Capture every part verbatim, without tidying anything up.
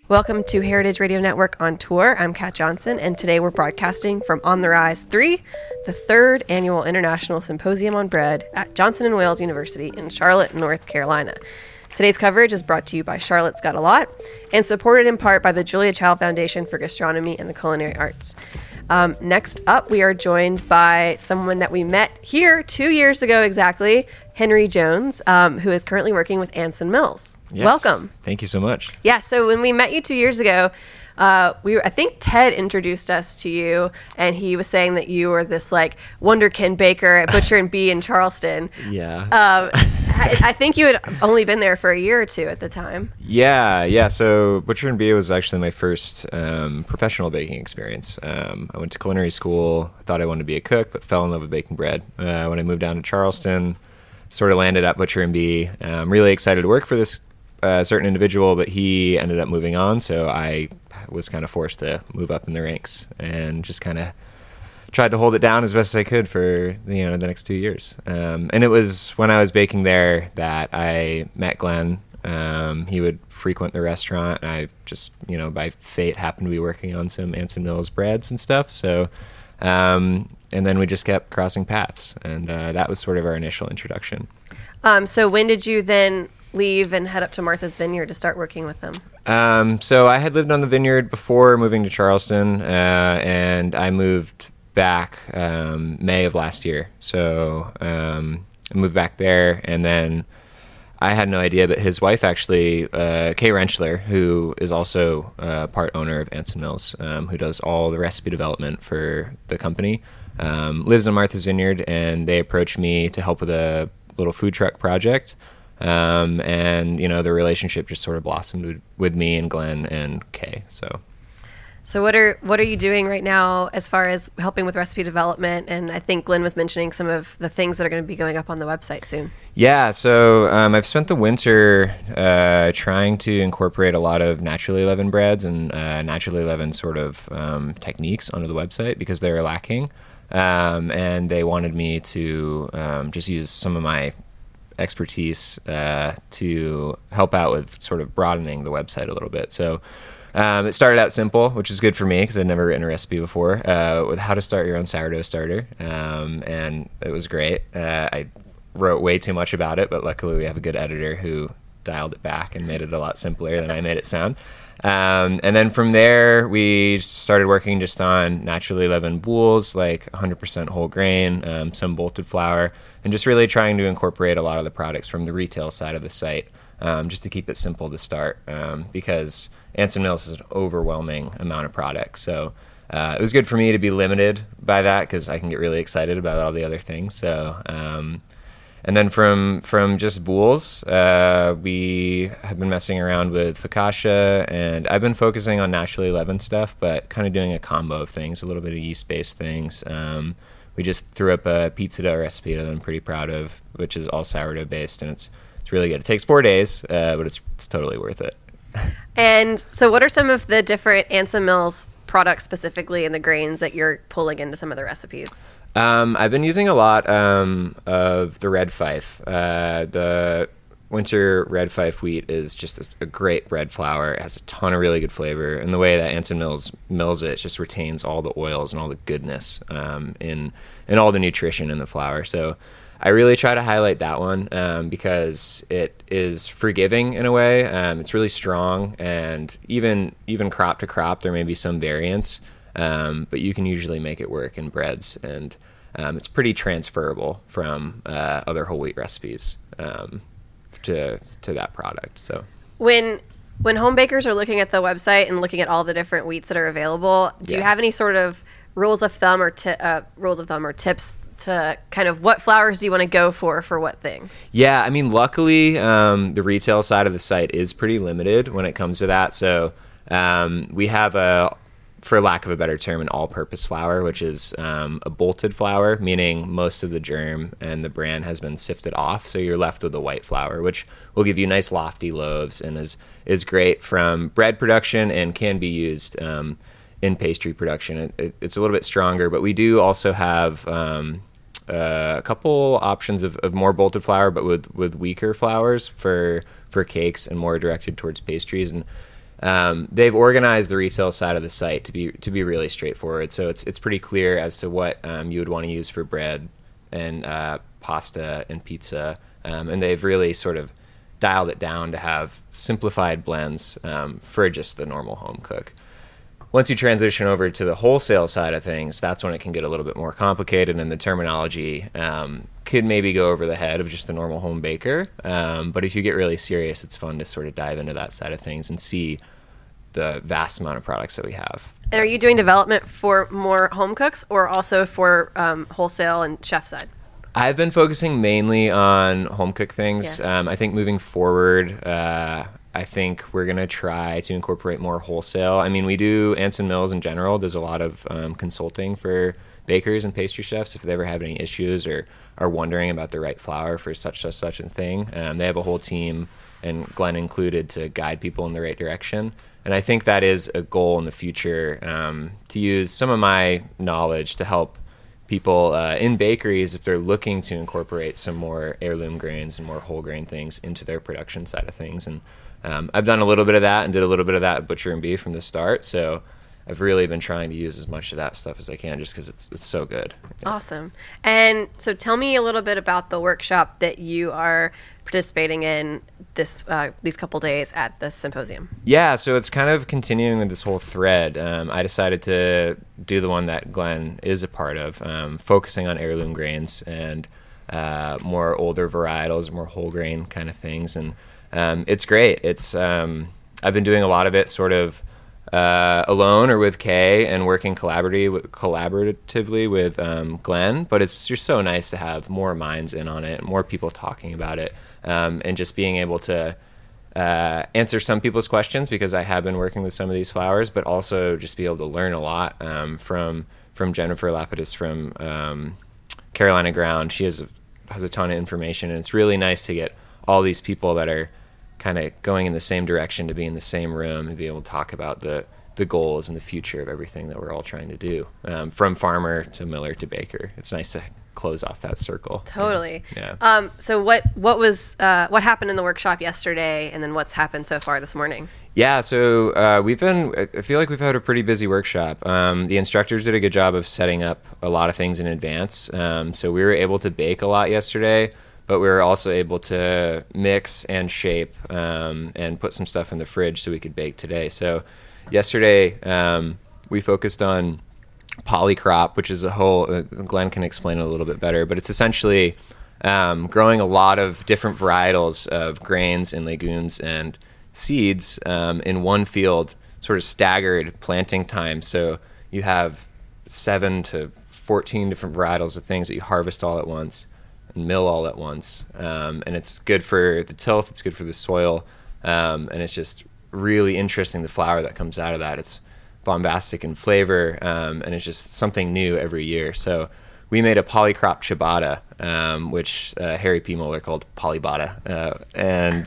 Welcome to Heritage Radio Network on Tour. I'm Kat Johnson, and today we're broadcasting from On the Rise three, the third annual International Symposium on Bread at Johnson and Wales University in Charlotte, North Carolina. Today's coverage is brought to you by Charlotte's Got a Lot and supported in part by the Julia Child Foundation for Gastronomy and the Culinary Arts. Um, next up, we are joined by someone that we met here two years ago exactly, Henry Jones, um, who is currently working with Anson Mills. Yes. Welcome. Thank you so much. Yeah, so when we met you two years ago, uh, we were, I think Ted introduced us to you, and he was saying that you were this like wonderkin baker at Butcher and Bee in Charleston. Yeah. Um, I, I think you had only been there for a year or two at the time. Yeah, yeah. So Butcher and Bee was actually my first um, professional baking experience. Um, I went to culinary school. I thought I wanted to be a cook, but fell in love with baking bread. Uh, when I moved down to Charleston, sort of landed at Butcher and Bee. I'm really excited to work for this uh, certain individual, but he ended up moving on, so I was kind of forced to move up in the ranks and just kind of tried to hold it down as best as I could for you know the next two years. Um, and it was when I was baking there that I met Glenn. Um, he would frequent the restaurant. And I just you know by fate happened to be working on some Anson Mills breads and stuff. So, um, and then we just kept crossing paths, and uh, that was sort of our initial introduction. Um, so when did you then leave and head up to Martha's Vineyard to start working with them? Um, so I had lived on the vineyard before moving to Charleston, uh, and I moved back um, May of last year. So um, I moved back there, and then I had no idea, but his wife actually, uh, Kay Rentschler, who is also uh, part owner of Anson Mills, um, who does all the recipe development for the company, um, lives in Martha's Vineyard, and they approached me to help with a little food truck project. Um, and, you know, the relationship just sort of blossomed with, with me and Glenn and Kay. So, so what are what are you doing right now as far as helping with recipe development? And I think Glenn was mentioning some of the things that are going to be going up on the website soon. Yeah, so um, I've spent the winter uh, trying to incorporate a lot of naturally leavened breads and uh, naturally leavened sort of um, techniques onto the website because they were lacking. Um, and they wanted me to um, just use some of my expertise uh, to help out with sort of broadening the website a little bit. So um, it started out simple, which is good for me because I'd never written a recipe before, uh, with how to start your own sourdough starter. Um, and it was great. Uh, I wrote way too much about it, but luckily we have a good editor who dialed it back and made it a lot simpler than I made it sound. Um, and then from there, we started working just on naturally leavened boules, like one hundred percent whole grain, um, some bolted flour, and just really trying to incorporate a lot of the products from the retail side of the site, um, just to keep it simple to start, um, because Anson Mills is an overwhelming amount of products. So uh, it was good for me to be limited by that because I can get really excited about all the other things. So um And then from from just boules, uh, we have been messing around with focaccia, and I've been focusing on naturally leavened stuff, but kind of doing a combo of things, a little bit of yeast-based things. Um, we just threw up a pizza dough recipe that I'm pretty proud of, which is all sourdough-based, and it's it's really good. It takes four days, uh, but it's it's totally worth it. And so what are some of the different Anson Mills products specifically and the grains that you're pulling into some of the recipes? Um, I've been using a lot um, of the Red Fife. Uh, the winter Red Fife wheat is just a, a great bread flour. It has a ton of really good flavor, and the way that Anson Mills mills it, it just retains all the oils and all the goodness um, in and all the nutrition in the flour. So I really try to highlight that one um, because it is forgiving in a way. Um, it's really strong, and even even crop to crop, there may be some variance, um, but you can usually make it work in breads, and um, it's pretty transferable from uh, other whole wheat recipes um, to to that product. So when when home bakers are looking at the website and looking at all the different wheats that are available, do yeah. you have any sort of rules of thumb or ti- uh, rules of thumb or tips to kind of what flours do you want to go for for what things? Yeah, I mean, luckily, um, the retail side of the site is pretty limited when it comes to that. So um, we have a, for lack of a better term, an all-purpose flour, which is um, a bolted flour, meaning most of the germ and the bran has been sifted off. So you're left with a white flour, which will give you nice lofty loaves and is is great from bread production and can be used um, in pastry production. It, it, it's a little bit stronger, but we do also have um, uh, a couple options of, of more bolted flour, but with, with weaker flours for for cakes and more directed towards pastries. And um, they've organized the retail side of the site to be to be really straightforward. So it's it's pretty clear as to what um, you would want to use for bread and uh, pasta and pizza, um, and they've really sort of dialed it down to have simplified blends um, for just the normal home cook. Once you transition over to the wholesale side of things, that's when it can get a little bit more complicated, and the terminology um, could maybe go over the head of just the normal home baker. Um, but if you get really serious, it's fun to sort of dive into that side of things and see the vast amount of products that we have. And are you doing development for more home cooks or also for um, wholesale and chef side? I've been focusing mainly on home cook things. Yeah. Um, I think moving forward, uh, I think we're going to try to incorporate more wholesale. I mean, we do, Anson Mills in general does a lot of um, consulting for bakers and pastry chefs if they ever have any issues or are wondering about the right flour for such, such, such a thing. Um, they have a whole team, and Glenn included, to guide people in the right direction. And I think that is a goal in the future, um, to use some of my knowledge to help people uh, in bakeries if they're looking to incorporate some more heirloom grains and more whole grain things into their production side of things. And um, I've done a little bit of that and did a little bit of that at Butcher and Beef from the start. So I've really been trying to use as much of that stuff as I can just because it's, it's so good. Awesome. And so tell me a little bit about the workshop that you are participating in this uh, these couple days at the symposium. Yeah, so it's kind of continuing with this whole thread. Um, I decided to do the one that Glenn is a part of, um, focusing on heirloom grains and uh, more older varietals, more whole grain kind of things. And um, it's great. It's um, I've been doing a lot of it sort of uh, alone or with Kay and working collaboratively, collaboratively with um, Glenn, but it's just so nice to have more minds in on it, more people talking about it, um, and just being able to uh, answer some people's questions because I have been working with some of these flours, but also just be able to learn a lot um, from from Jennifer Lapidus from um, Carolina Ground. She has a, has a ton of information, and it's really nice to get all these people that are kind of going in the same direction to be in the same room and be able to talk about the the goals and the future of everything that we're all trying to do, um, from farmer to miller to baker. It's nice to close off that circle. Totally. Yeah. Um, so what what was uh, what happened in the workshop yesterday, and then what's happened so far this morning? Yeah. So uh, we've been. I feel like we've had a pretty busy workshop. Um, the instructors did a good job of setting up a lot of things in advance. Um, so we were able to bake a lot yesterday, but we were also able to mix and shape um, and put some stuff in the fridge so we could bake today. So yesterday um, we focused on polycrop, which is a whole, uh, Glenn can explain it a little bit better, but it's essentially um, growing a lot of different varietals of grains and legumes and seeds um, in one field, sort of staggered planting time. So you have seven to fourteen different varietals of things that you harvest all at once and mill all at once. Um, and it's good for the tilth, it's good for the soil, um, and it's just really interesting, the flour that comes out of that. It's bombastic in flavor, um, and it's just something new every year. So we made a polycrop ciabatta, um, which uh, Harry P. Moeller called polybata, uh, and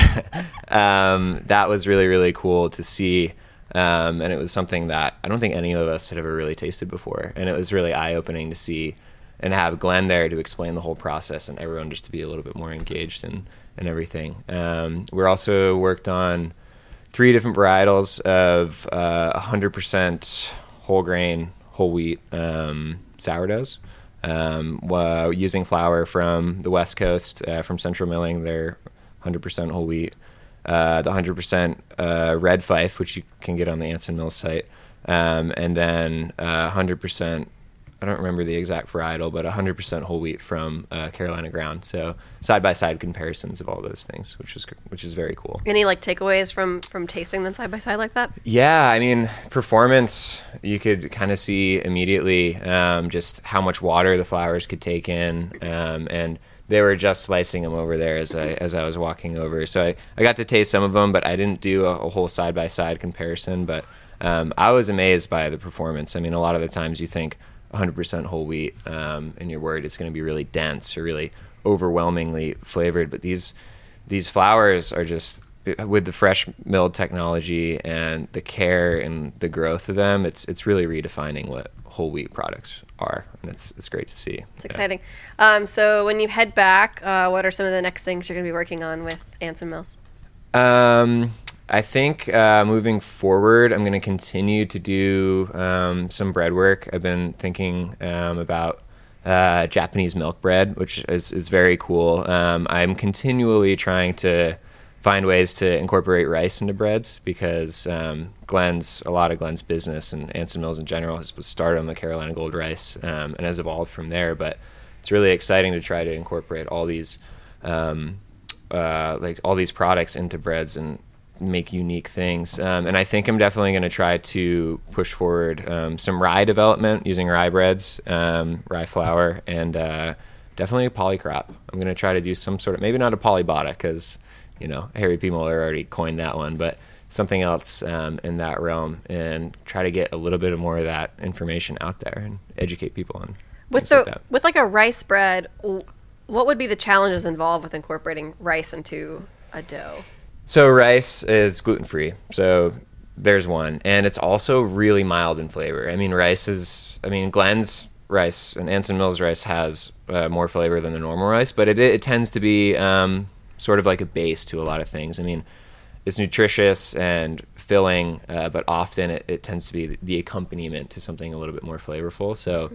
um, that was really, really cool to see. Um, and it was something that I don't think any of us had ever really tasted before, and it was really eye-opening to see and have Glenn there to explain the whole process and everyone just to be a little bit more engaged in, in everything. Um, we're also worked on three different varietals of uh, one hundred percent whole grain, whole wheat um, sourdoughs, um, while using flour from the West Coast, uh, from Central Milling. They're one hundred percent whole wheat. Uh, the one hundred percent uh, red fife, which you can get on the Anson Mills site, um, and then uh, one hundred percent, I don't remember the exact varietal, but one hundred percent whole wheat from uh, Carolina Ground. So side-by-side comparisons of all those things, which is which is very cool. Any like takeaways from from tasting them side by side like that? Yeah, I mean, performance, you could kind of see immediately um, just how much water the flowers could take in, um, and they were just slicing them over there as I as I was walking over. So I, I got to taste some of them, but I didn't do a, a whole side-by-side comparison. But um, I was amazed by the performance. I mean, a lot of the times you think one hundred percent whole wheat, um, and you're worried it's going to be really dense or really overwhelmingly flavored. But these these flours are just, with the fresh milled technology and the care and the growth of them, it's it's really redefining what whole wheat products are, and it's it's great to see. It's yeah. exciting. Um, so when you head back, uh, what are some of the next things you're going to be working on with Anson Mills? Um, I think uh, moving forward, I'm going to continue to do um, some bread work. I've been thinking um, about uh, Japanese milk bread, which is, is very cool. Um, I'm continually trying to find ways to incorporate rice into breads because um, Glenn's, a lot of Glenn's business and Anson Mills in general has started on the Carolina Gold rice um, and has evolved from there. But it's really exciting to try to incorporate all these um, uh, like all these products into breads and make unique things. Um, and I think I'm definitely going to try to push forward um, some rye development using rye breads, um, rye flour, and uh, definitely a polycrop. I'm going to try to do some sort of, maybe not a polybota because, you know, Harry P. Muller already coined that one, but something else um, in that realm and try to get a little bit more of that information out there and educate people on with the, like that. With like a rice bread, what would be the challenges involved with incorporating rice into a dough? So rice is gluten-free, so there's one. And it's also really mild in flavor. I mean, rice is, I mean, Glenn's rice and Anson Mills rice has uh, more flavor than the normal rice, but it, it tends to be um, sort of like a base to a lot of things. I mean, it's nutritious and filling, uh, but often it, it tends to be the accompaniment to something a little bit more flavorful. So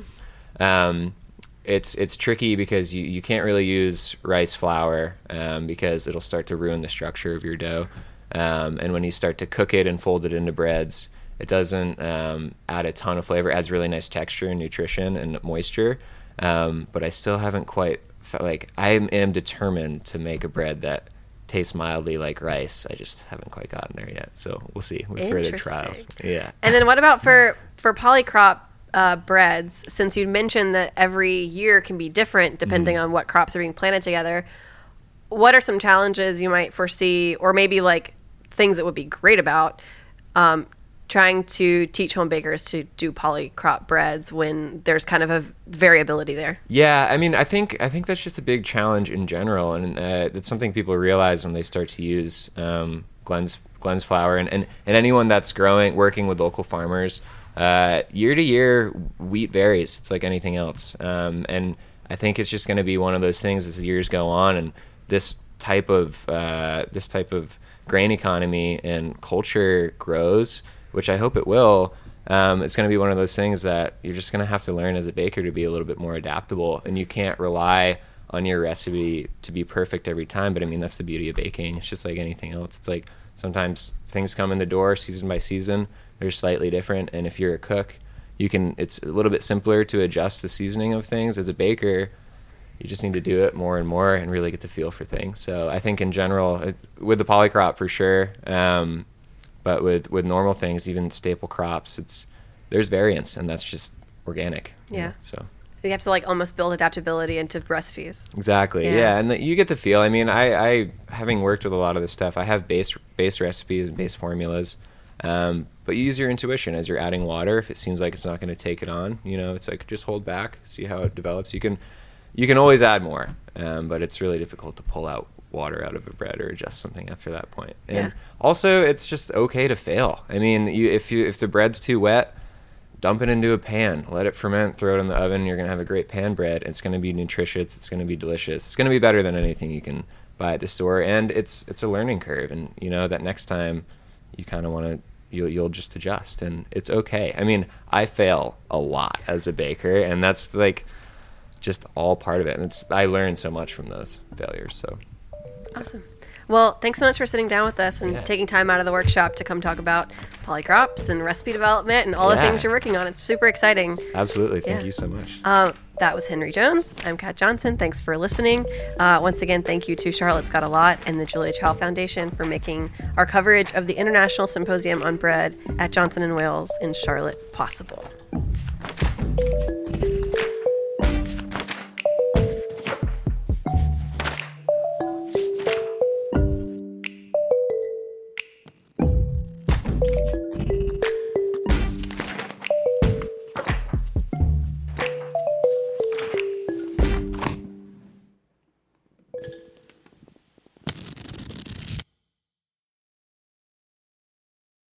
um, it's it's tricky because you, you can't really use rice flour um, because it'll start to ruin the structure of your dough. Um, and when you start to cook it and fold it into breads, it doesn't um, add a ton of flavor. It adds really nice texture and nutrition and moisture. Um, but I still haven't quite felt like I am, am determined to make a bread that tastes mildly like rice. I just haven't quite gotten there yet. So we'll see with further trials. Yeah. And then what about for, for polycrop uh, breads? Since you mentioned that every year can be different depending mm. on what crops are being planted together, what are some challenges you might foresee, or maybe like things that would be great about um, trying to teach home bakers to do polycrop breads when there's kind of a variability there? Yeah, I mean, I think I think that's just a big challenge in general, and uh, it's something people realize when they start to use um, Glenn's Glenn's flour, and, and, and anyone that's growing, working with local farmers, uh, year to year, wheat varies. It's like anything else, um, and I think it's just going to be one of those things as the years go on, and this type of uh, this type of grain economy and culture grows, which I hope it will. Um, it's going to be one of those things that you're just going to have to learn as a baker to be a little bit more adaptable, and you can't rely on your recipe to be perfect every time. But I mean, that's the beauty of baking. It's just like anything else. It's like sometimes things come in the door season by season. They're slightly different, and if you're a cook, you can. It's a little bit simpler to adjust the seasoning of things. As a baker, you just need to do it more and more and really get the feel for things. So I think in general, it, with the polycrop for sure, um, but with, with normal things, even staple crops, it's there's variance, and that's just organic. Yeah. You know, so you have to like almost build adaptability into recipes. Exactly. Yeah, yeah. and the, you get the feel. I mean, I, I having worked with a lot of this stuff, I have base base recipes and base formulas, um, but you use your intuition as you're adding water. If it seems like it's not going to take it on, you know, it's like just hold back, see how it develops. You can you can always add more, um, but it's really difficult to pull out water out of a bread or adjust something after that point. And yeah. also, it's just okay to fail. I mean, you, if you if the bread's too wet, dump it into a pan, let it ferment, throw it in the oven. You're gonna have a great pan bread. It's gonna be nutritious. It's gonna be delicious. It's gonna be better than anything you can buy at the store. And it's it's a learning curve. And you know that next time, you kind of want to you'll you'll just adjust, and it's okay. I mean, I fail a lot as a baker, and that's like just all part of it. And it's I learned so much from those failures. So. Awesome. Well, thanks so much for sitting down with us and yeah. taking time out of the workshop to come talk about polycrops and recipe development and all yeah. the things you're working on. It's super exciting. Absolutely. Thank yeah. you so much. Uh, that was Henry Jones. I'm Kat Johnson. Thanks for listening. Uh, once again, thank you to Charlotte's Got a Lot and the Julia Child Foundation for making our coverage of the International Symposium on Bread at Johnson and Wales in Charlotte possible.